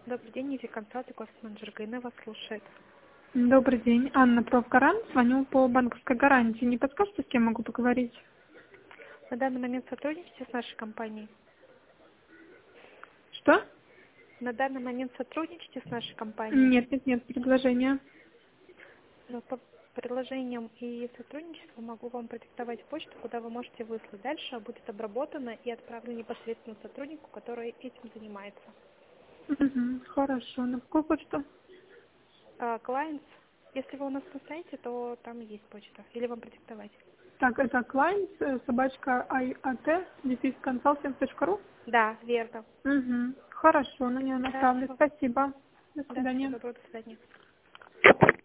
Добрый день, Изи Консалт и кост-менеджер ГН вас слушает. Добрый день, Анна Профгарант, звоню по банковской гарантии. Не подскажете, с кем могу поговорить? На данный момент сотрудничаете с нашей компанией? Что? На данный момент сотрудничаете с нашей компанией? Нет, предложение. Но по предложениям и сотрудничеству могу вам продиктовать почту, куда вы можете выслать. Дальше будет обработано и отправлено непосредственно сотруднику, который этим занимается. Хорошо, на какую почту? Clients, если вы у нас на сайте, то там есть почта. Или вам продиктовать? Так, это clients, собачка IAT, consulting.ru? Да, верно. Хорошо, на нее Да, направлю. Спасибо. До да, всего свидания. доброго, до свидания.